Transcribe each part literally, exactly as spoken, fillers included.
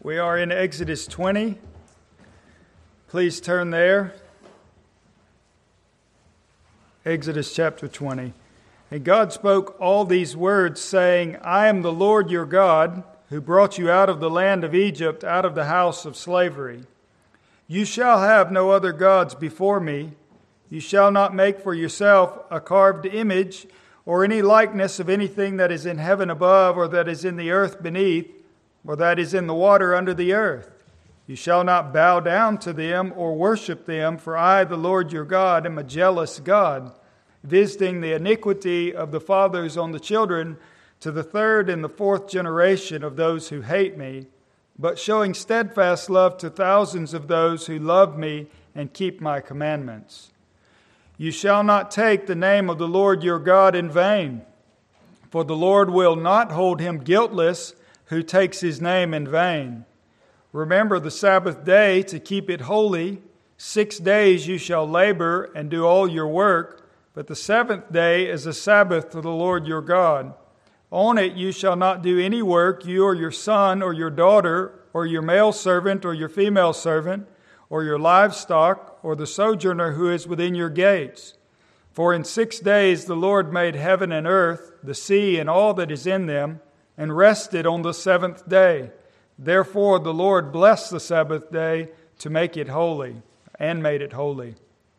We are in Exodus twenty. Please turn there. Exodus chapter twenty. And God spoke all these words, saying, I am the Lord your God, who brought you out of the land of Egypt, out of the house of slavery. You shall have no other gods before me. You shall not make for yourself a carved image, or any likeness of anything that is in heaven above, or that is in the earth beneath, or that is in the water under the earth. You shall not bow down to them or worship them, for I, the Lord your God, am a jealous God, visiting the iniquity of the fathers on the children to the third and the fourth generation of those who hate me, but showing steadfast love to thousands of those who love me and keep my commandments. You shall not take the name of the Lord your God in vain, for the Lord will not hold him guiltless who takes his name in vain. Remember the Sabbath day to keep it holy. Six days you shall labor and do all your work, but the seventh day is a Sabbath to the Lord your God. On it you shall not do any work, you or your son or your daughter, or your male servant or your female servant, or your livestock, or the sojourner who is within your gates. For in six days the Lord made heaven and earth, the sea and all that is in them, and rested on the seventh day. Therefore the Lord blessed the Sabbath day to make it holy, and made it holy.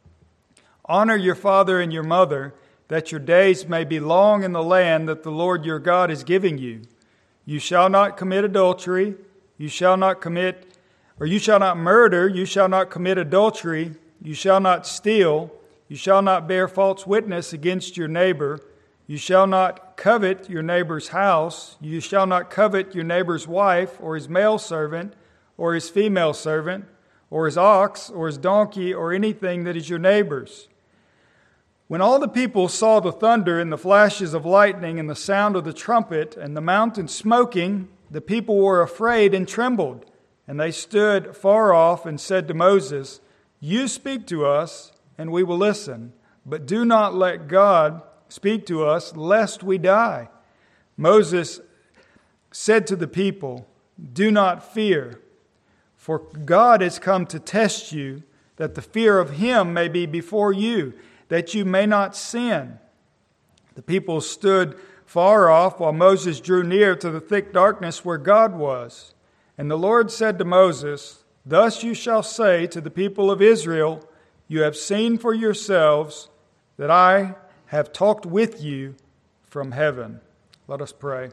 Honor your father and your mother, that your days may be long in the land that the Lord your God is giving you. You shall not commit adultery, you shall not commit, or you shall not murder, you shall not commit adultery, you shall not steal, you shall not bear false witness against your neighbor, you shall not covet your neighbor's house. You shall not covet your neighbor's wife, or his male servant, or his female servant, or his ox, or his donkey, or anything that is your neighbor's. When all the people saw the thunder and the flashes of lightning and the sound of the trumpet and the mountain smoking, the people were afraid and trembled. And they stood far off and said to Moses, You speak to us, and we will listen, but do not let God speak to us, lest we die. Moses said to the people, Do not fear, for God has come to test you, that the fear of him may be before you, that you may not sin. The people stood far off, while Moses drew near to the thick darkness where God was. And the Lord said to Moses, Thus you shall say to the people of Israel, You have seen for yourselves that I have talked with you from heaven. Let us pray.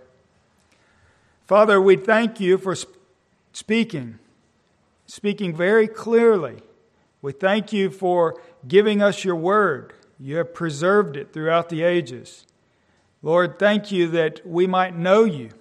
Father, we thank you for speaking, speaking very clearly. We thank you for giving us your word. You have preserved it throughout the ages. Lord, thank you that we might know you.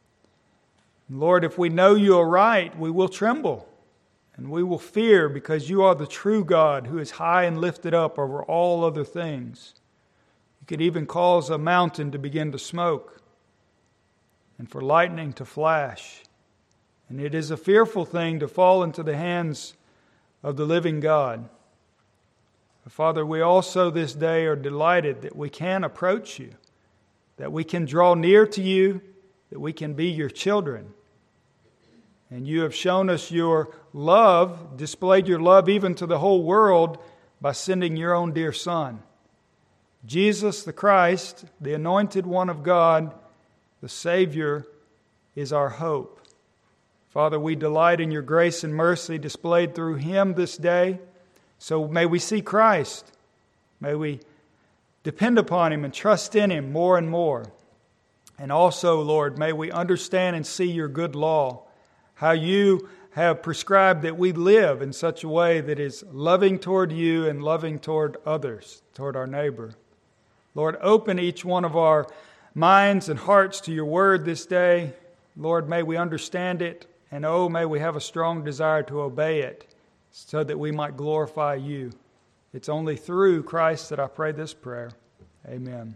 Lord, if we know you aright, we will tremble and we will fear, because you are the true God who is high and lifted up over all other things. Could even cause a mountain to begin to smoke and for lightning to flash. And it is a fearful thing to fall into the hands of the living God. But Father, we also this day are delighted that we can approach you, that we can draw near to you, that we can be your children. And you have shown us your love, displayed your love even to the whole world by sending your own dear Son. Jesus the Christ, the anointed one of God, the Savior, is our hope. Father, we delight in your grace and mercy displayed through him this day. So may we see Christ. May we depend upon him and trust in him more and more. And also, Lord, may we understand and see your good law, how you have prescribed that we live in such a way that is loving toward you and loving toward others, toward our neighbor. Lord, open each one of our minds and hearts to your word this day. Lord, may we understand it, and oh, may we have a strong desire to obey it so that we might glorify you. It's only through Christ that I pray this prayer. Amen.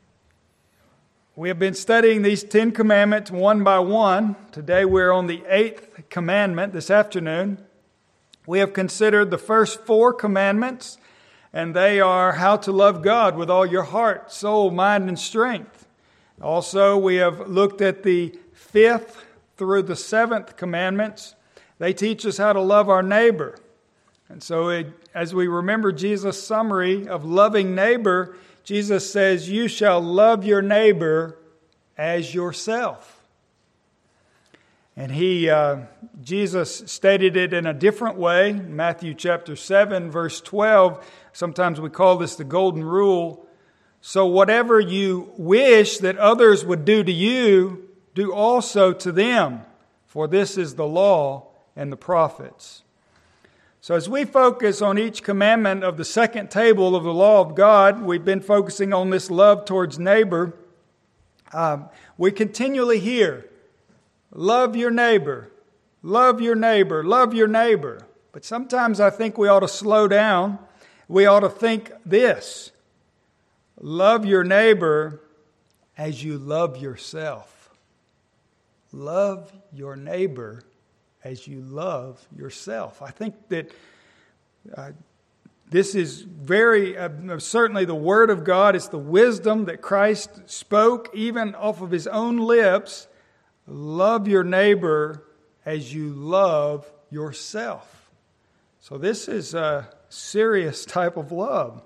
We have been studying these Ten Commandments one by one. Today we're on the eighth commandment this afternoon. We have considered the first four commandments, and they are how to love God with all your heart, soul, mind, and strength. Also, we have looked at the fifth through the seventh commandments, they teach us how to love our neighbor. And so it, as we remember Jesus' summary of loving neighbor, Jesus says, you shall love your neighbor as yourself. And he, uh, Jesus stated it in a different way. Matthew chapter seven, verse twelve. Sometimes we call this the golden rule. So whatever you wish that others would do to you, do also to them. For this is the law and the prophets. So as we focus on each commandment of the second table of the law of God, we've been focusing on this love towards neighbor. Um, we continually hear, love your neighbor, love your neighbor, love your neighbor. But sometimes I think we ought to slow down. We ought to think this, love your neighbor as you love yourself. Love your neighbor as you love yourself. I think that uh, this is very, uh, certainly the Word of God. It's the wisdom that Christ spoke even off of His own lips. Love your neighbor as you love yourself. So this is a serious type of love.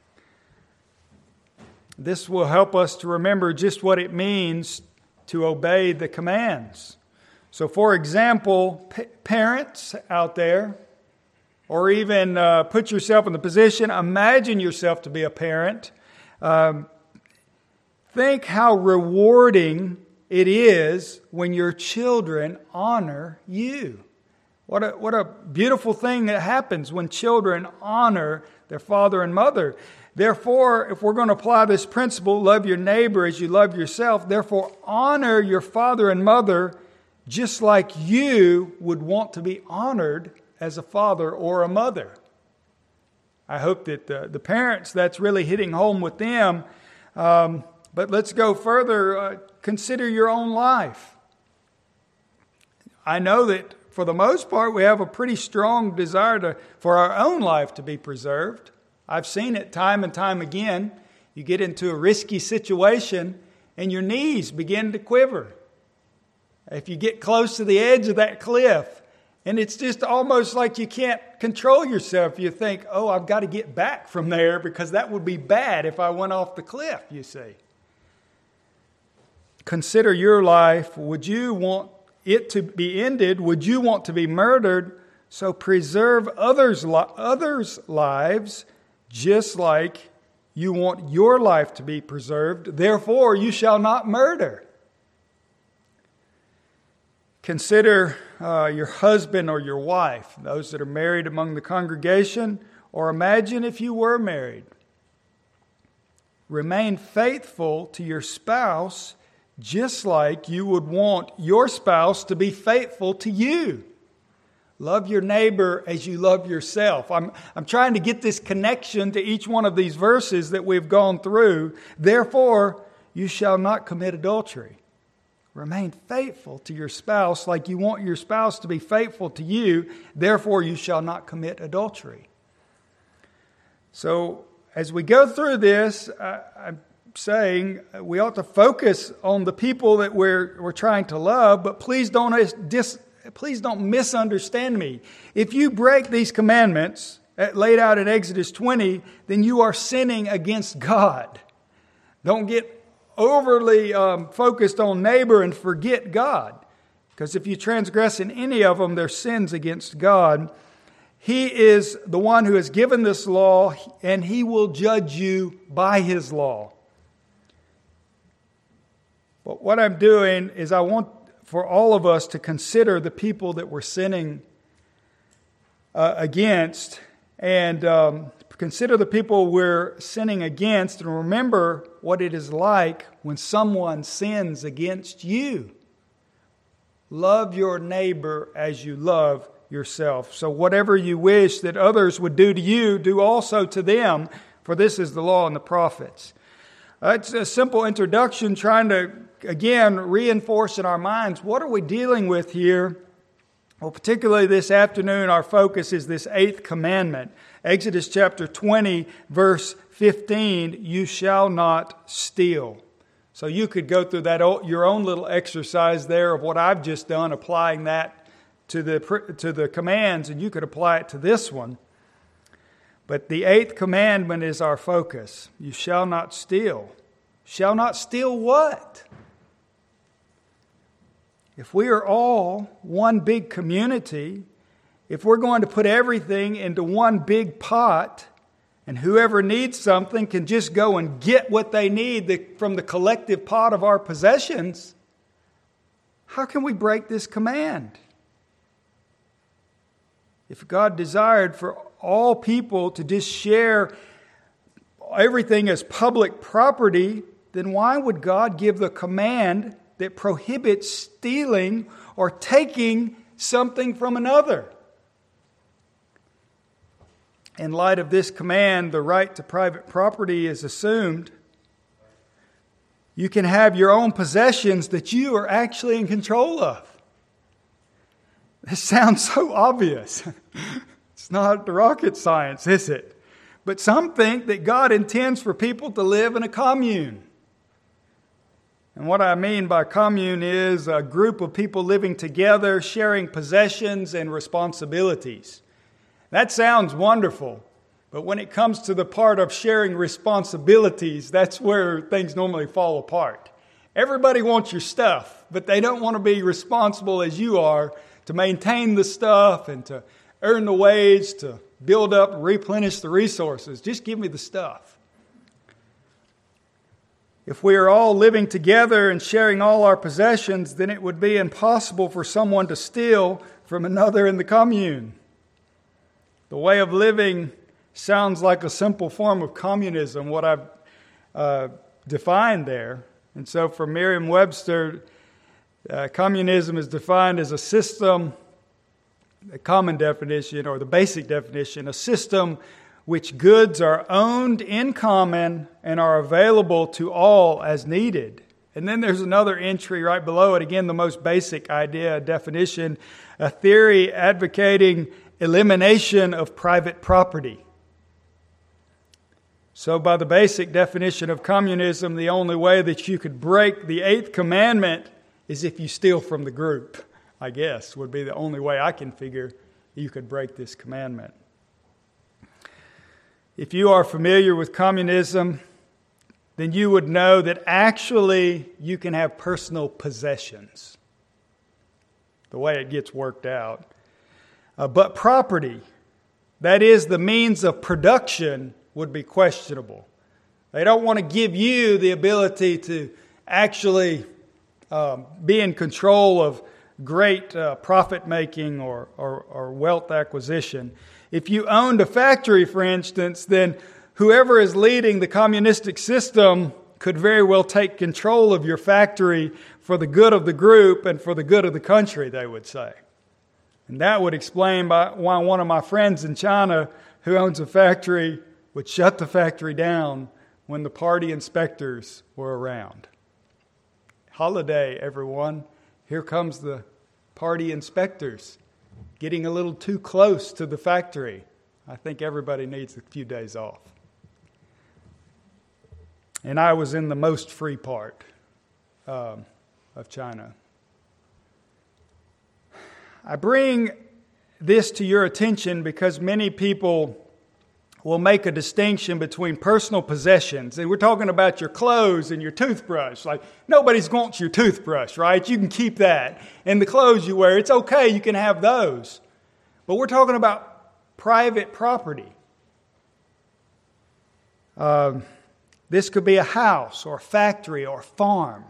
This will help us to remember just what it means to obey the commands. So, for example, p- parents out there, or even uh, put yourself in the position, imagine yourself to be a parent. Um, think how rewarding it is when your children honor you. What a, what a beautiful thing that happens when children honor their father and mother. Therefore, if we're going to apply this principle, love your neighbor as you love yourself, therefore honor your father and mother just like you would want to be honored as a father or a mother. I hope that the, the parents, that's really hitting home with them. Um, but let's go further. Uh, consider your own life. I know that for the most part, we have a pretty strong desire to, for our own life to be preserved. I've seen it time and time again. You get into a risky situation and your knees begin to quiver. If you get close to the edge of that cliff, and it's just almost like you can't control yourself. You think, oh, I've got to get back from there because that would be bad if I went off the cliff, you see. Consider your life. Would you want it to be ended? Would you want to be murdered? So preserve others' li- others' lives just like you want your life to be preserved. Therefore, you shall not murder. Consider uh, your husband or your wife, those that are married among the congregation, or imagine if you were married. Remain faithful to your spouse just like you would want your spouse to be faithful to you. Love your neighbor as you love yourself. I'm, I'm trying to get this connection to each one of these verses that we've gone through. Therefore, you shall not commit adultery. Remain faithful to your spouse like you want your spouse to be faithful to you. Therefore, you shall not commit adultery. So, as we go through this, I, I'm saying we ought to focus on the people that we're we're trying to love, but please don't dis, please don't misunderstand me. If you break these commandments laid out in Exodus twenty, then you are sinning against God. Don't get overly um, focused on neighbor and forget God. Because if you transgress in any of them, they're sins against God. He is the one who has given this law, and He will judge you by His law. But what I'm doing is I want for all of us to consider the people that we're sinning uh, against, and um, consider the people we're sinning against, and remember what it is like when someone sins against you. Love your neighbor as you love yourself. So whatever you wish that others would do to you, do also to them, for this is the law and the prophets. Uh, it's a simple introduction trying to, again, reinforce in our minds, what are we dealing with here? Well, particularly this afternoon, our focus is this eighth commandment. Exodus chapter twenty, verse fifteen, you shall not steal. So you could go through that your own little exercise there of what I've just done, applying that to the to the commands, and you could apply it to this one. But the eighth commandment is our focus. You shall not steal. Shall not steal what? If we are all one big community, if we're going to put everything into one big pot, and whoever needs something can just go and get what they need from the collective pot of our possessions, how can we break this command? If God desired for all people to just share everything as public property, then why would God give the command that prohibits stealing or taking something from another? In light of this command, the right to private property is assumed. You can have your own possessions that you are actually in control of. This sounds so obvious. It's not rocket science, is it? But some think that God intends for people to live in a commune. And what I mean by commune is a group of people living together, sharing possessions and responsibilities. That sounds wonderful, but when it comes to the part of sharing responsibilities, that's where things normally fall apart. Everybody wants your stuff, but they don't want to be responsible as you are to maintain the stuff and to earn the wage, to build up, replenish the resources. Just give me the stuff. If we are all living together and sharing all our possessions, then it would be impossible for someone to steal from another in the commune. The way of living sounds like a simple form of communism, what I've uh, defined there. And so for Merriam-Webster, uh, communism is defined as a system, a common definition or the basic definition, a system which goods are owned in common and are available to all as needed. And then there's another entry right below it, again, the most basic idea, definition, a theory advocating elimination of private property. So by the basic definition of communism, the only way that you could break the eighth commandment is if you steal from the group, I guess, would be the only way I can figure you could break this commandment. If you are familiar with communism, then you would know that actually you can have personal possessions, the way it gets worked out. Uh, but property, that is the means of production, would be questionable. They don't want to give you the ability to actually um, be in control of great uh, profit making or, or, or wealth acquisition. If you owned a factory, for instance, then whoever is leading the communistic system could very well take control of your factory for the good of the group and for the good of the country, they would say. And that would explain why one of my friends in China who owns a factory would shut the factory down when the party inspectors were around. Holiday, everyone. Here comes the party inspectors, getting a little too close to the factory. I think everybody needs a few days off. And I was in the most free part um, of China. I bring this to your attention because many people will make a distinction between personal possessions. And we're talking about your clothes and your toothbrush. Like, nobody's wants your toothbrush, right? You can keep that. And the clothes you wear, it's okay, you can have those. But we're talking about private property. Uh, this could be a house or a factory or a farm.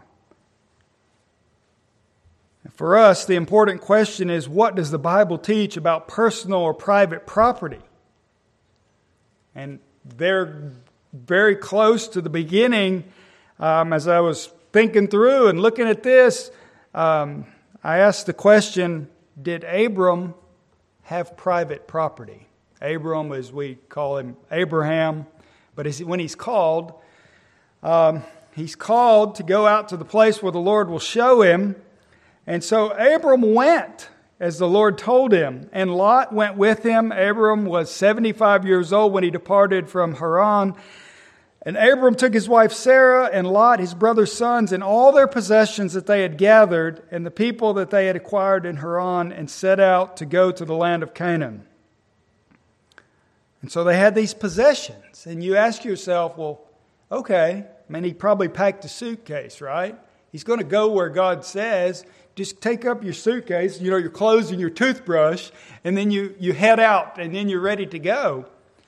For us, the important question is, what does the Bible teach about personal or private property? And they're very close to the beginning. Um, as I was thinking through and looking at this, um, I asked the question, did Abram have private property? Abram, as we call him, Abraham. But as, when he's called, um, he's called to go out to the place where the Lord will show him. And so Abram went as the Lord told him, and Lot went with him. Abram was seventy-five years old when he departed from Haran. And Abram took his wife Sarah and Lot, his brother's sons, and all their possessions that they had gathered, and the people that they had acquired in Haran, and set out to go to the land of Canaan. And so they had these possessions. And you ask yourself, well, okay, I mean, he probably packed a suitcase, right? He's going to go where God says. Just take up your suitcase, you know, your clothes and your toothbrush, and then you, you head out, and then you're ready to go.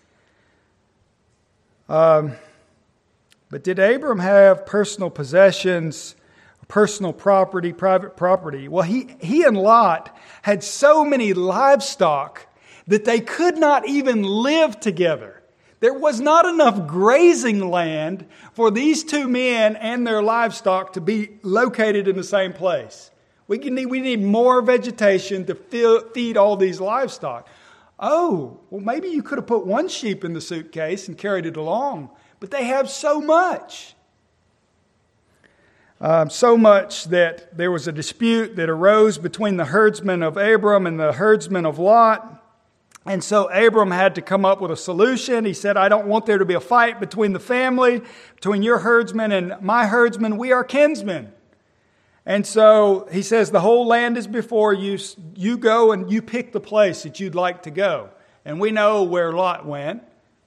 Um, but did Abram have personal possessions, personal property, private property? Well, he, he and Lot had so many livestock that they could not even live together. There was not enough grazing land for these two men and their livestock to be located in the same place. We can need, we need more vegetation to fill, feed all these livestock. Oh, well, maybe you could have put one sheep in the suitcase and carried it along. But they have so much. Um, so much that there was a dispute that arose between the herdsmen of Abram and the herdsmen of Lot. And so Abram had to come up with a solution. He said, I don't want there to be a fight between the family, between your herdsmen and my herdsmen. We are kinsmen. And so he says, the whole land is before you. You go and you pick the place that you'd like to go. And we know where Lot went.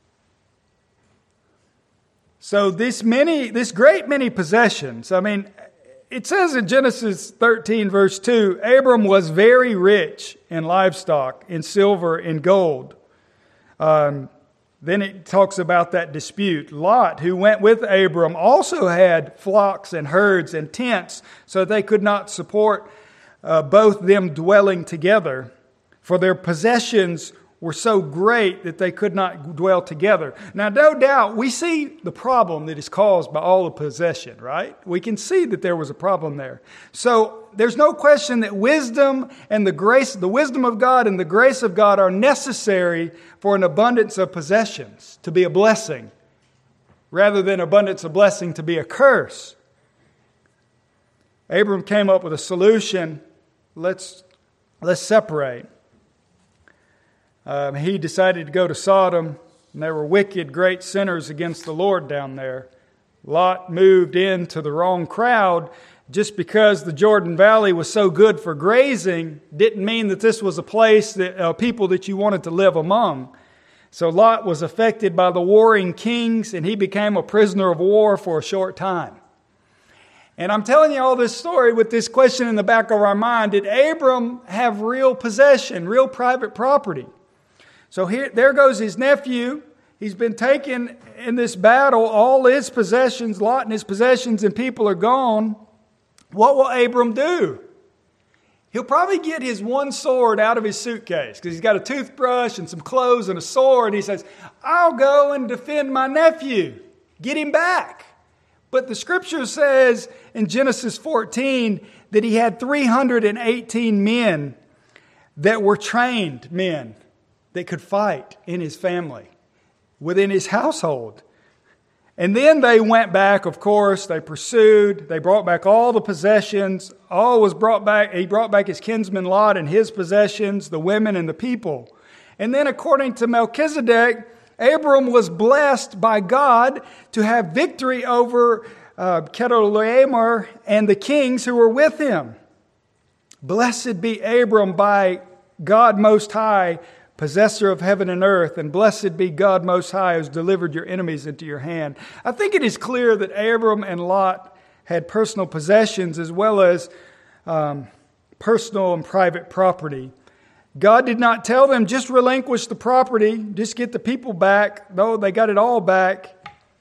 So this many, this great many possessions. I mean, it says in Genesis thirteen, verse two, Abram was very rich in livestock, in silver, in gold. Um, then it talks about that dispute. Lot, who went with Abram, also had flocks and herds and tents, so they could not support uh, both them dwelling together. For their possessions were so great that they could not dwell together. Now, no doubt, we see the problem that is caused by all the possession, right? We can see that there was a problem there. So, there's no question that wisdom and the grace, the wisdom of God and the grace of God are necessary for an abundance of possessions to be a blessing, rather than abundance of blessing to be a curse. Abram came up with a solution. Let's, let's separate. Um, he decided to go to Sodom, and there were wicked, great sinners against the Lord down there. Lot moved into the wrong crowd. Just because the Jordan Valley was so good for grazing didn't mean that this was a place that uh, people that you wanted to live among. So Lot was affected by the warring kings, and he became a prisoner of war for a short time. And I'm telling you all this story with this question in the back of our mind. Did Abram have real possession, real private property? So here, there goes his nephew. He's been taken in this battle. All his possessions, Lot and his possessions and people are gone. What will Abram do? He'll probably get his one sword out of his suitcase because he's got a toothbrush and some clothes and a sword. He says, I'll go and defend my nephew. Get him back. But the scripture says in Genesis fourteen that he had three hundred eighteen men that were trained men that could fight in his family, within his household. And then they went back, of course, they pursued, they brought back all the possessions, all was brought back, he brought back his kinsman Lot and his possessions, the women and the people. And then according to Melchizedek, Abram was blessed by God to have victory over uh, Chedorlaomer and the kings who were with him. Blessed be Abram by God Most High, possessor of heaven and earth, and blessed be God Most High, who has delivered your enemies into your hand. I think it is clear that Abram and Lot had personal possessions as well as um, personal and private property. God did not tell them, just relinquish the property, just get the people back. No, they got it all back.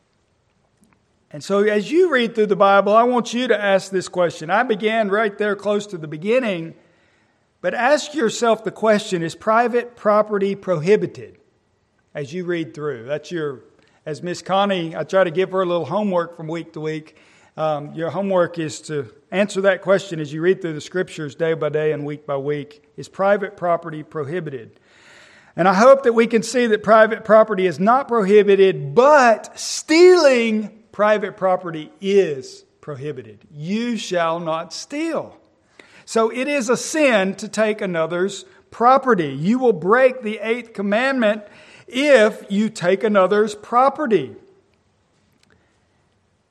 And so as you read through the Bible, I want you to ask this question. I began right there close to the beginning. But ask yourself the question, is private property prohibited as you read through? That's your, as Miss Connie, I try to give her a little homework from week to week. Um, your homework is to answer that question as you read through the scriptures day by day and week by week. Is private property prohibited? And I hope that we can see that private property is not prohibited, but stealing private property is prohibited. You shall not steal. So it is a sin to take another's property. You will break the eighth commandment if you take another's property.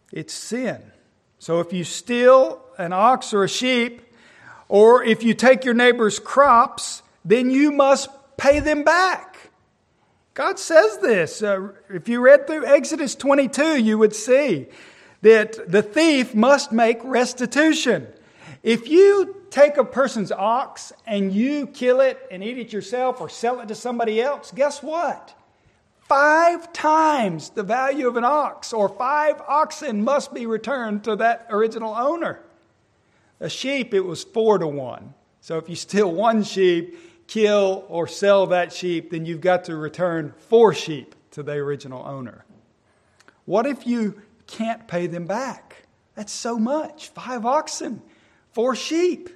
It's sin. So if you steal an ox or a sheep, or if you take your neighbor's crops, then you must pay them back. God says this. Uh, if you read through Exodus twenty-two, you would see that the thief must make restitution. If you take a person's ox and you kill it and eat it yourself or sell it to somebody else, guess what? Five times the value of an ox or five oxen must be returned to that original owner. A sheep, it was four to one. So if you steal one sheep, kill or sell that sheep, then you've got to return four sheep to the original owner. What if you can't pay them back? That's so much. Five oxen, four sheep.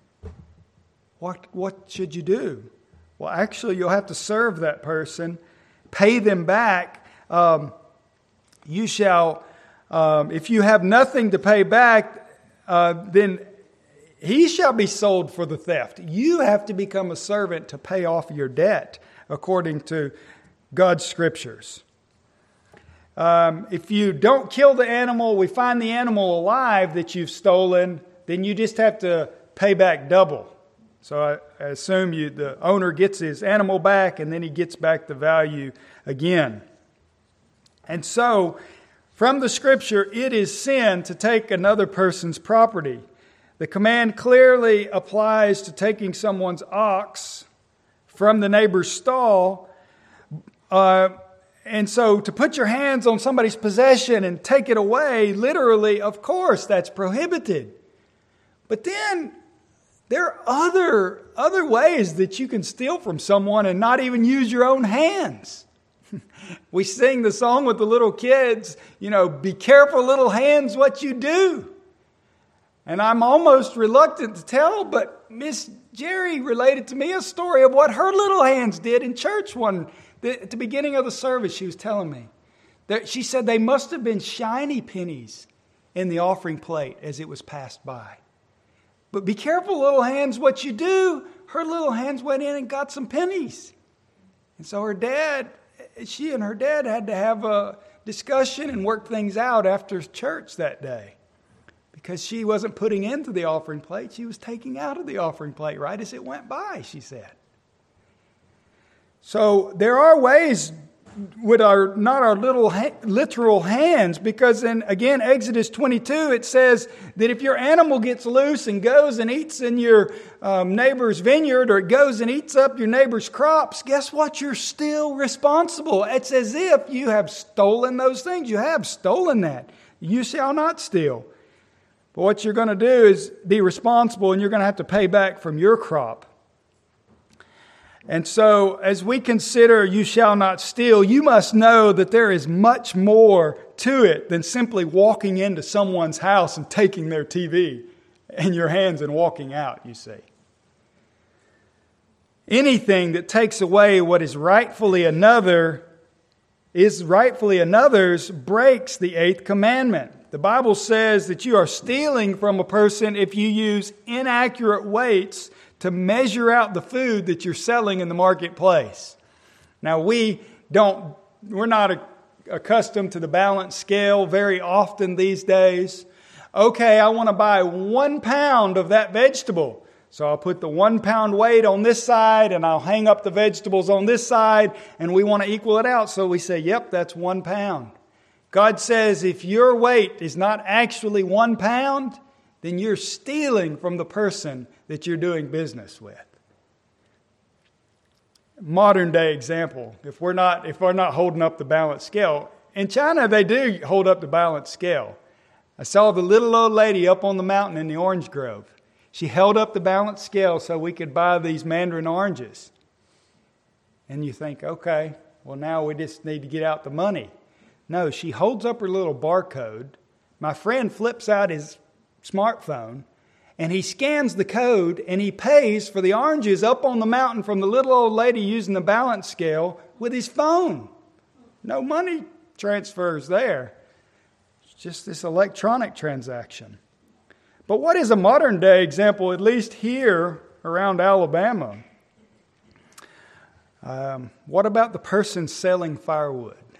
What, what should you do? Well, actually, you'll have to serve that person, pay them back. Um, you shall, um, if you have nothing to pay back, uh, then he shall be sold for the theft. You have to become a servant to pay off your debt, according to God's scriptures. Um, if you don't kill the animal, we find the animal alive that you've stolen, then you just have to pay back double. So I, I assume you, the owner gets his animal back and then he gets back the value again. And so, from the scripture, it is sin to take another person's property. The command clearly applies to taking someone's ox from the neighbor's stall. Uh, and so to put your hands on somebody's possession and take it away, literally, of course, that's prohibited. But then there are other, other ways that you can steal from someone and not even use your own hands. We sing the song with the little kids, you know, be careful, little hands, what you do. And I'm almost reluctant to tell, but Miss Jerry related to me a story of what her little hands did in church one at the beginning of the service. She was telling me that she said they must have been shiny pennies in the offering plate as it was passed by. But be careful, little hands, what you do. Her little hands went in and got some pennies. And so her dad, she and her dad had to have a discussion and work things out after church that day. Because she wasn't putting into the offering plate, she was taking out of the offering plate right as it went by, she said. So there are ways with our, not our little ha- literal hands, because in, again, Exodus twenty-two, it says that if your animal gets loose and goes and eats in your um, neighbor's vineyard, or it goes and eats up your neighbor's crops, guess what? You're still responsible. It's as if you have stolen those things. You have stolen that. You shall not steal. But what you're going to do is be responsible, and you're going to have to pay back from your crop. And so, as we consider you shall not steal, you must know that there is much more to it than simply walking into someone's house and taking their T V in your hands and walking out, you see. Anything that takes away what is rightfully another is rightfully another's breaks the eighth commandment. The Bible says that you are stealing from a person if you use inaccurate weights to measure out the food that you're selling in the marketplace. Now, we don't, we're not a, accustomed to the balance scale very often these days. Okay, I want to buy one pound of that vegetable. So I'll put the one pound weight on this side and I'll hang up the vegetables on this side, and we want to equal it out. So we say, yep, that's one pound. God says if your weight is not actually one pound, then you're stealing from the person that you're doing business with. Modern day example, if we're not if we're not holding up the balance scale. In China, they do hold up the balance scale. I saw the little old lady up on the mountain in the orange grove. She held up the balance scale so we could buy these mandarin oranges. And you think, okay, well now we just need to get out the money. No, she holds up her little barcode. My friend flips out his smartphone, and he scans the code, and he pays for the oranges up on the mountain from the little old lady using the balance scale with his phone. No money transfers there. It's just this electronic transaction. But what is a modern day example, at least here around Alabama? Um, what about the person selling firewood?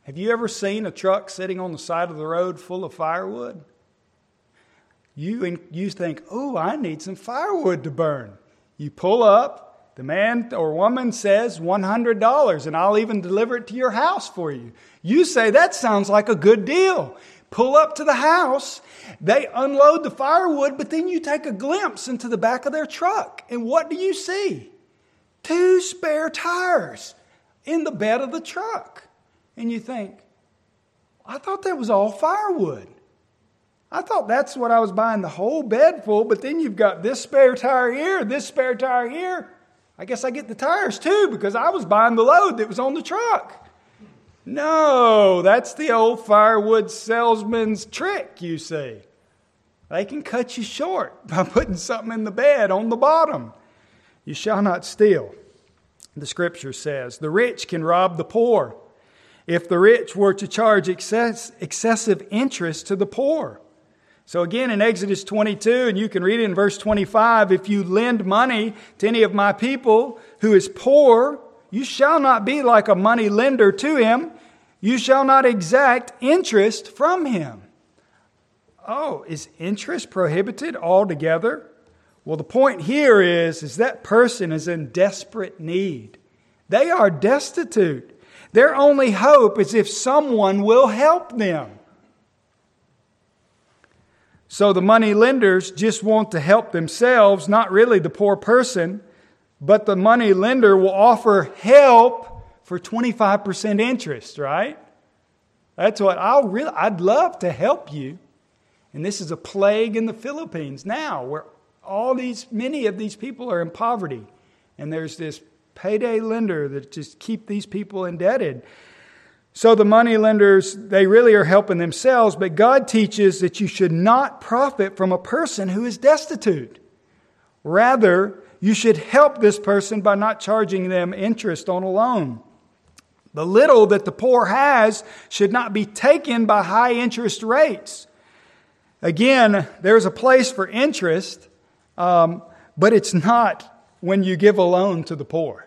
Have you ever seen a truck sitting on the side of the road full of firewood? You, you think, oh, I need some firewood to burn. You pull up, the man or woman says one hundred dollars, and I'll even deliver it to your house for you. You say, that sounds like a good deal. Pull up to the house, they unload the firewood, but then you take a glimpse into the back of their truck. And what do you see? Two spare tires in the bed of the truck. And you think, I thought that was all firewood. I thought that's what I was buying the whole bed full, but then you've got this spare tire here, this spare tire here. I guess I get the tires too because I was buying the load that was on the truck. No, that's the old firewood salesman's trick, you see. They can cut you short by putting something in the bed on the bottom. You shall not steal, the Scripture says. The rich can rob the poor if the rich were to charge excess, excessive interest to the poor. So again, in Exodus twenty-two, and you can read it in verse twenty-five, if you lend money to any of my people who is poor, you shall not be like a money lender to him. You shall not exact interest from him. Oh, is interest prohibited altogether? Well, the point here is, is that person is in desperate need. They are destitute. Their only hope is if someone will help them. So the money lenders just want to help themselves, not really the poor person, but the money lender will offer help for twenty-five percent interest, right? That's what I'll really, I'd love to help you. And this is a plague in the Philippines now, where all these, many of these people are in poverty. And there's this payday lender that just keep these people indebted. So the money lenders, they really are helping themselves, but God teaches that you should not profit from a person who is destitute. Rather, you should help this person by not charging them interest on a loan. The little that the poor has should not be taken by high interest rates. Again, there's a place for interest, um, but it's not when you give a loan to the poor.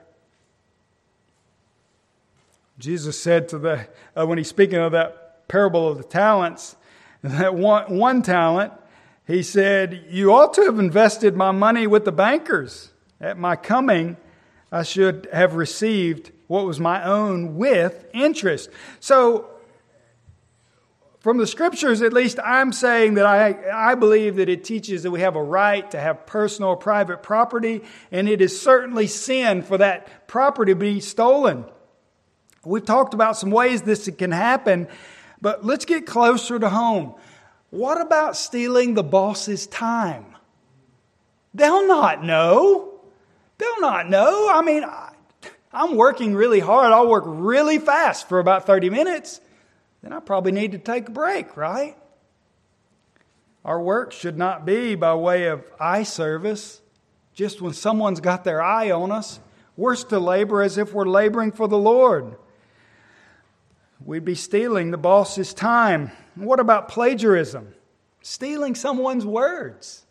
Jesus said to the, uh, when he's speaking of that parable of the talents, that one, one talent, he said, you ought to have invested my money with the bankers. At my coming, I should have received what was my own with interest. So, from the Scriptures, at least, I'm saying that I, I believe that it teaches that we have a right to have personal or private property, and it is certainly sin for that property to be stolen. We've talked about some ways this can happen, but let's get closer to home. What about stealing the boss's time? They'll not know. They'll not know. I mean, I'm working really hard. I'll work really fast for about thirty minutes. Then I probably need to take a break, right? Our work should not be by way of eye service. Just when someone's got their eye on us, we're to labor as if we're laboring for the Lord. We'd be stealing the boss's time. What about plagiarism? Stealing someone's words.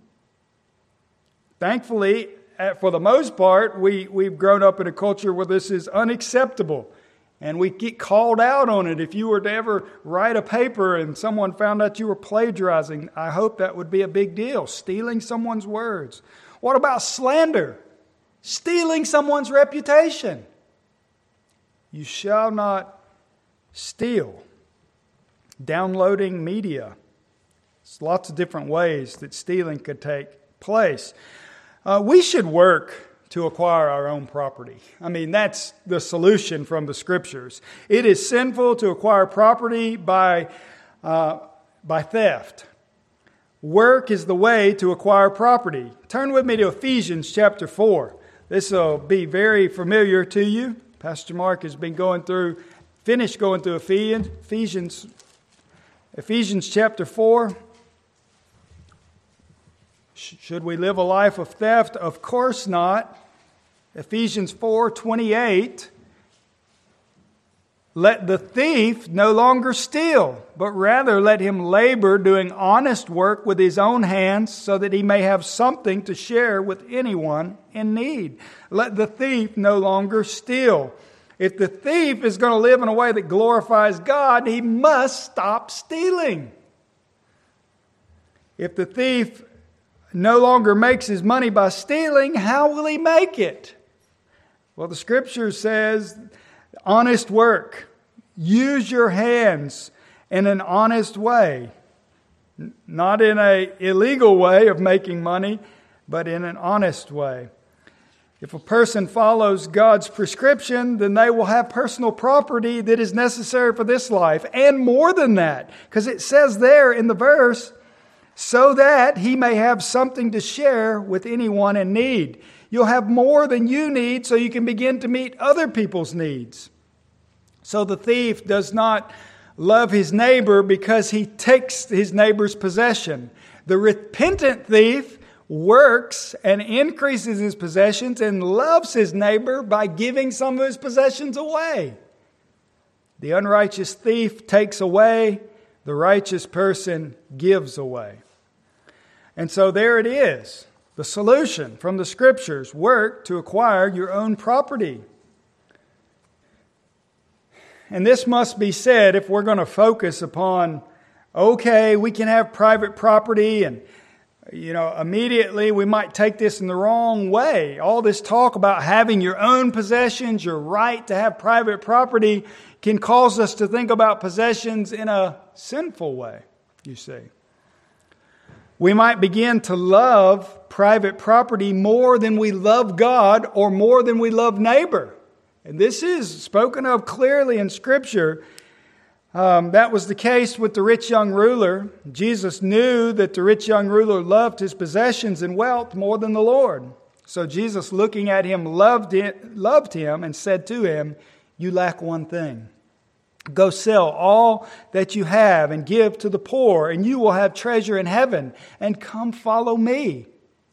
Thankfully, for the most part, we, we've grown up in a culture where this is unacceptable. And we get called out on it. If you were to ever write a paper and someone found out you were plagiarizing, I hope that would be a big deal. Stealing someone's words. What about slander? Stealing someone's reputation. You shall not steal. Downloading media. There's lots of different ways that stealing could take place. Uh, we should work to acquire our own property. I mean, that's the solution from the Scriptures. It is sinful to acquire property by, uh, by theft. Work is the way to acquire property. Turn with me to Ephesians chapter four. This will be very familiar to you. Pastor Mark has been going through, finished going through Ephesians, Ephesians, Ephesians chapter four. Should we live a life of theft? Of course not. Ephesians four twenty-eight. Let the thief no longer steal, but rather let him labor doing honest work with his own hands so that he may have something to share with anyone in need. Let the thief no longer steal. If the thief is going to live in a way that glorifies God, he must stop stealing. If the thief no longer makes his money by stealing, how will he make it? Well, the Scripture says, honest work. Use your hands in an honest way. Not in an illegal way of making money, but in an honest way. If a person follows God's prescription, then they will have personal property that is necessary for this life. And more than that, because it says there in the verse, so that he may have something to share with anyone in need. You'll have more than you need so you can begin to meet other people's needs. So the thief does not love his neighbor because he takes his neighbor's possession. The repentant thief works and increases his possessions and loves his neighbor by giving some of his possessions away. The unrighteous thief takes away, the righteous person gives away. And so there it is. The solution from the Scriptures: work to acquire your own property. And this must be said if we're going to focus upon, okay, we can have private property, and, you know, immediately we might take this in the wrong way. All this talk about having your own possessions, your right to have private property, can cause us to think about possessions in a sinful way, you see. We might begin to love private property more than we love God or more than we love neighbor. And this is spoken of clearly in Scripture. Um, that was the case with the rich young ruler. Jesus knew that the rich young ruler loved his possessions and wealth more than the Lord. So Jesus, looking at him, loved it, loved him and said to him, "You lack one thing. Go sell all that you have and give to the poor, and you will have treasure in heaven. And come follow me."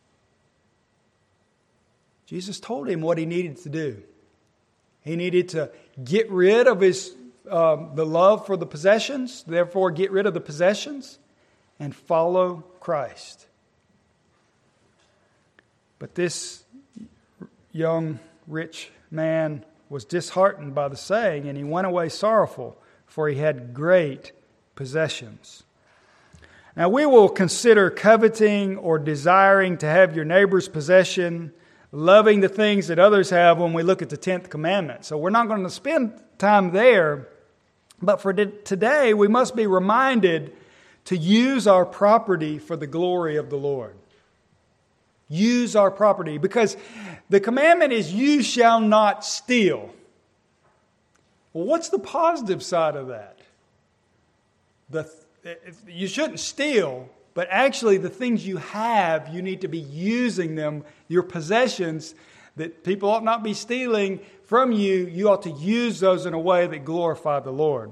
Jesus told him what he needed to do. He needed to get rid of his um, the love for the possessions, therefore get rid of the possessions, and follow Christ. But this young rich man was disheartened by the saying, and he went away sorrowful, for he had great possessions. Now we will consider coveting or desiring to have your neighbor's possession, loving the things that others have, when we look at the tenth commandment. So we're not going to spend time there, but for today we must be reminded to use our property for the glory of the Lord. Use our property, because the commandment is, you shall not steal. Well, what's the positive side of that? The, you shouldn't steal, but actually the things you have, you need to be using them, your possessions that people ought not be stealing from you. You ought to use those in a way that glorify the Lord.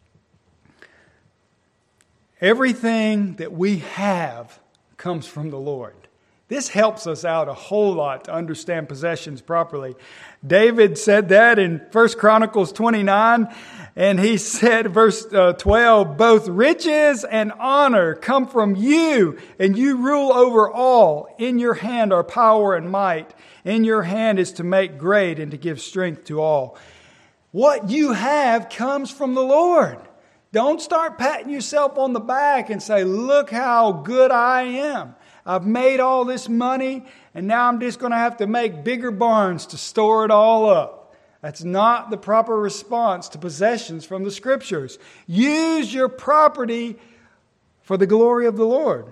Everything that we have comes from the Lord. This helps us out a whole lot to understand possessions properly. David said that in First Chronicles twenty-nine, and he said, verse twelve, "Both riches and honor come from you, and you rule over all. In your hand are power and might. In your hand is to make great and to give strength to all." What you have comes from the Lord. Don't start patting yourself on the back and say, "Look how good I am. I've made all this money, and now I'm just going to have to make bigger barns to store it all up." That's not the proper response to possessions from the Scriptures. Use your property for the glory of the Lord.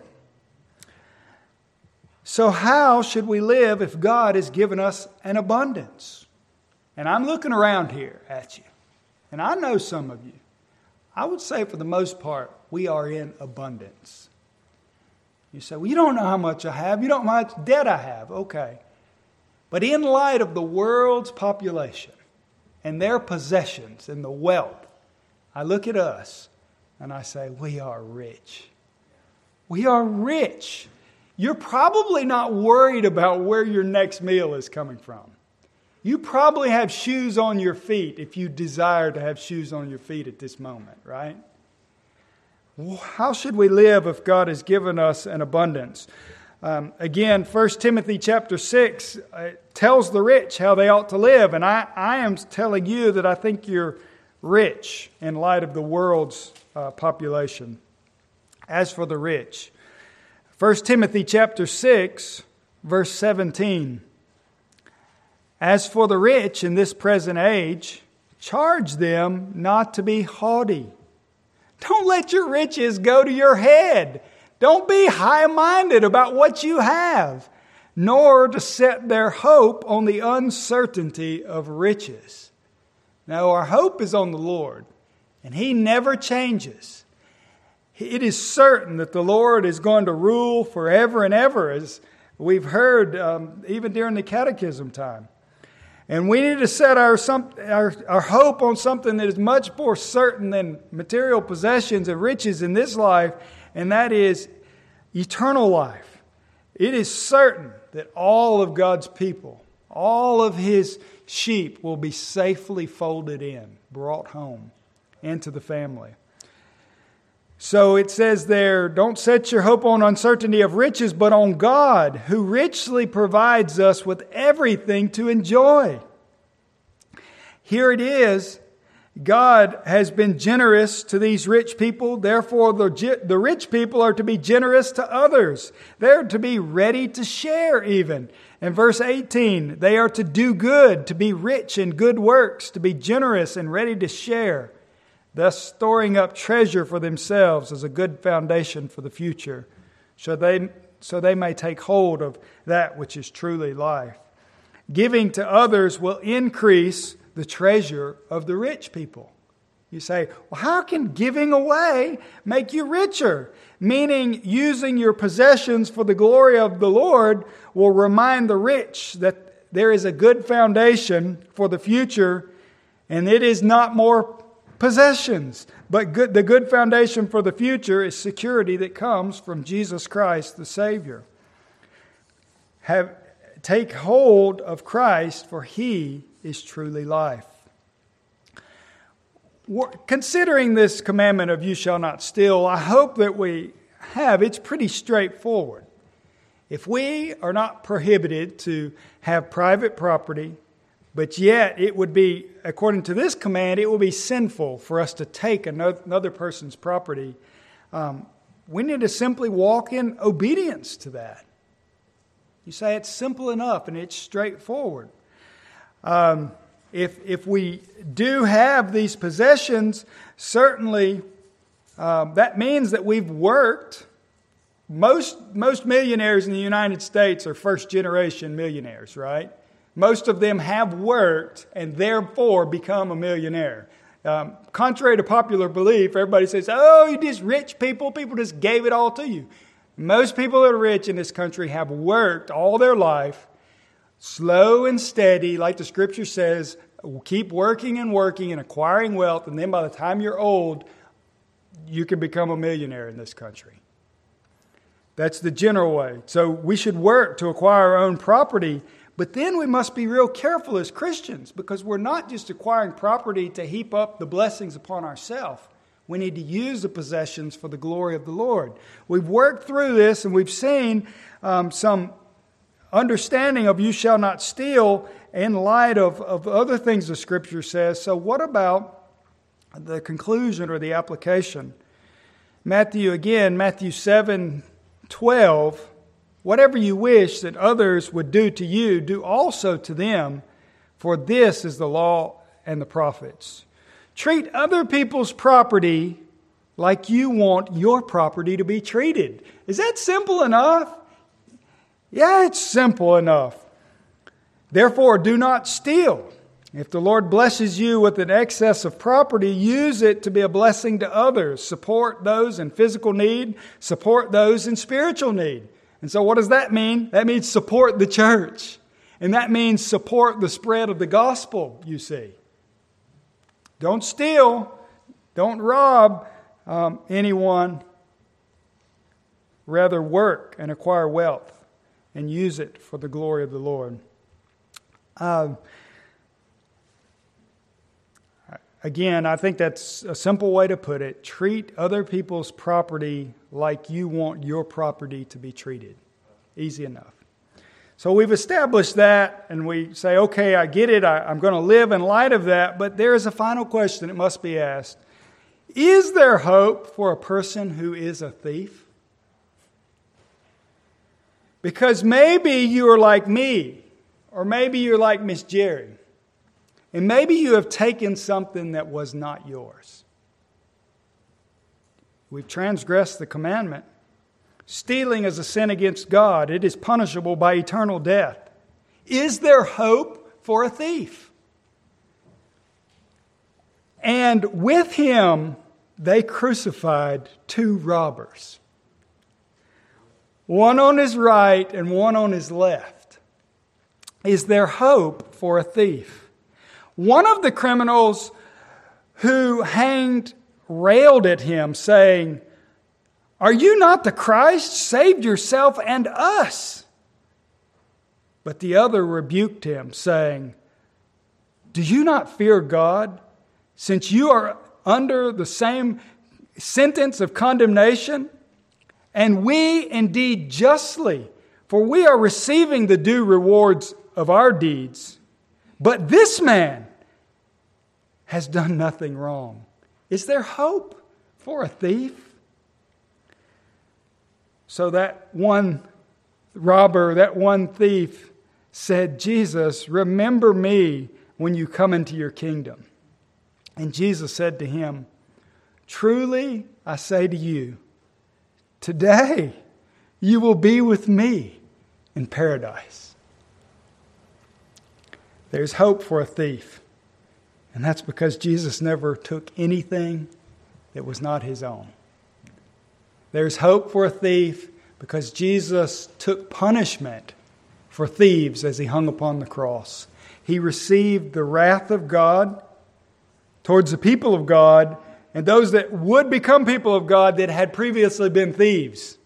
So how should we live if God has given us an abundance? And I'm looking around here at you, and I know some of you. I would say for the most part, we are in abundance. You say, "Well, you don't know how much I have. You don't know how much debt I have." Okay. But in light of the world's population and their possessions and the wealth, I look at us and I say, we are rich. We are rich. You're probably not worried about where your next meal is coming from. You probably have shoes on your feet if you desire to have shoes on your feet at this moment, right? How should we live if God has given us an abundance? Um, again, First Timothy chapter six uh, tells the rich how they ought to live. And I, I am telling you that I think you're rich in light of the world's uh, population. As for the rich, First Timothy chapter six, verse seventeen. As for the rich in this present age, charge them not to be haughty. Don't let your riches go to your head. Don't be high-minded about what you have, nor to set their hope on the uncertainty of riches. No, our hope is on the Lord, and He never changes. It is certain that the Lord is going to rule forever and ever, as we've heard um, even during the catechism time. And we need to set our, some, our our hope on something that is much more certain than material possessions and riches in this life, and that is eternal life. It is certain that all of God's people, all of His sheep will be safely folded in, brought home into the family. So it says there, don't set your hope on uncertainty of riches, but on God, who richly provides us with everything to enjoy. Here it is. God has been generous to these rich people. Therefore, the, the rich people are to be generous to others. They're to be ready to share even. In verse eighteen, they are to do good, to be rich in good works, to be generous and ready to share, thus storing up treasure for themselves as a good foundation for the future, so they, so they may take hold of that which is truly life. Giving to others will increase the treasure of the rich people. You say, well, how can giving away make you richer? Meaning, using your possessions for the glory of the Lord will remind the rich that there is a good foundation for the future, and it is not more possessions, but good, the good foundation for the future is security that comes from Jesus Christ, the Savior. Have, take hold of Christ, for He is truly life. Considering this commandment of you shall not steal, I hope that we have, it's pretty straightforward. If we are not prohibited to have private property, but yet it would be, according to this command, it will be sinful for us to take another person's property, um, we need to simply walk in obedience to that. You say it's simple enough and it's straightforward. Um, if if we do have these possessions, certainly um, that means that we've worked. Most most millionaires in the United States are first generation millionaires, right? Most of them have worked and therefore become a millionaire. Um, contrary to popular belief, everybody says, "Oh, you just rich people. People just gave it all to you." Most people that are rich in this country have worked all their life. Slow and steady, like the Scripture says, keep working and working and acquiring wealth, and then by the time you're old, you can become a millionaire in this country. That's the general way. So we should work to acquire our own property, but then we must be real careful as Christians, because we're not just acquiring property to heap up the blessings upon ourselves. We need to use the possessions for the glory of the Lord. We've worked through this, and we've seen um, some understanding of you shall not steal in light of, of other things the Scripture says. So what about the conclusion or the application? Matthew again, Matthew seven twelve, whatever you wish that others would do to you, do also to them, for this is the law and the prophets. Treat other people's property like you want your property to be treated. Is that simple enough? Yeah, it's simple enough. Therefore, do not steal. If the Lord blesses you with an excess of property, use it to be a blessing to others. Support those in physical need. Support those in spiritual need. And so what does that mean? That means support the church. And that means support the spread of the gospel, you see. Don't steal. Don't rob um, anyone. Rather, work and acquire wealth and use it for the glory of the Lord. Uh, again, I think that's a simple way to put it. Treat other people's property like you want your property to be treated. Easy enough. So we've established that, and we say, okay, I get it. I, I'm going to live in light of that. But there is a final question that must be asked. Is there hope for a person who is a thief? Because maybe you are like me, or maybe you're like Miss Jerry, and maybe you have taken something that was not yours. We've transgressed the commandment. Stealing is a sin against God. It is punishable by eternal death. Is there hope for a thief? And with him, they crucified two robbers. One on his right and one on his left. Is there hope for a thief? One of the criminals who hanged railed at him, saying, "Are you not the Christ? Save yourself and us." But the other rebuked him, saying, "Do you not fear God, since you are under the same sentence of condemnation? And we indeed justly, for we are receiving the due rewards of our deeds. But this man has done nothing wrong." Is there hope for a thief? So that one robber, that one thief said, "Jesus, remember me when you come into your kingdom." And Jesus said to him, "Truly I say to you, today you will be with me in paradise." There's hope for a thief. And that's because Jesus never took anything that was not his own. There's hope for a thief because Jesus took punishment for thieves as he hung upon the cross. He received the wrath of God towards the people of God and those that would become people of God that had previously been thieves.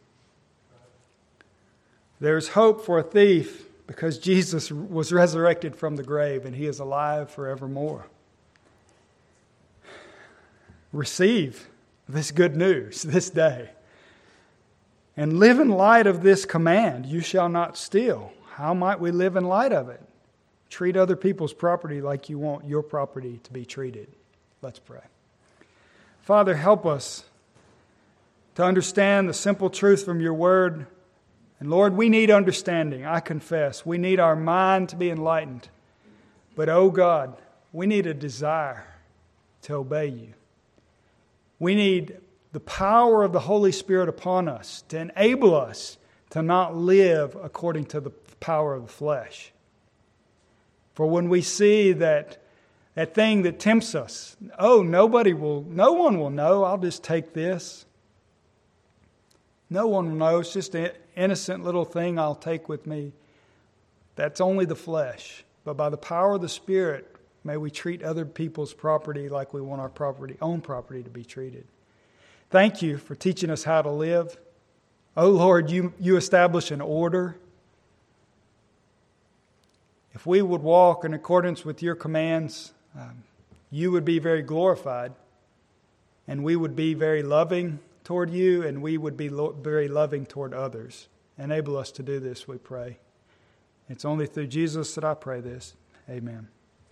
There's hope for a thief because Jesus was resurrected from the grave and he is alive forevermore. Receive this good news this day. And live in light of this command, "You shall not steal." How might we live in light of it? Treat other people's property like you want your property to be treated. Let's pray. Father, help us to understand the simple truth from your word. And Lord, we need understanding. I confess. We need our mind to be enlightened. But, oh God, we need a desire to obey you. We need the power of the Holy Spirit upon us to enable us to not live according to the power of the flesh. For when we see that that thing that tempts us, oh, nobody will, no one will know, I'll just take this. No one will know, it's just an innocent little thing I'll take with me. That's only the flesh. But by the power of the Spirit, may we treat other people's property like we want our property, own property to be treated. Thank you for teaching us how to live. Oh Lord, you, you establish an order. If we would walk in accordance with your commands, um, you would be very glorified. And we would be very loving toward you, and we would be lo- very loving toward others. Enable us to do this, we pray. It's only through Jesus that I pray this. Amen.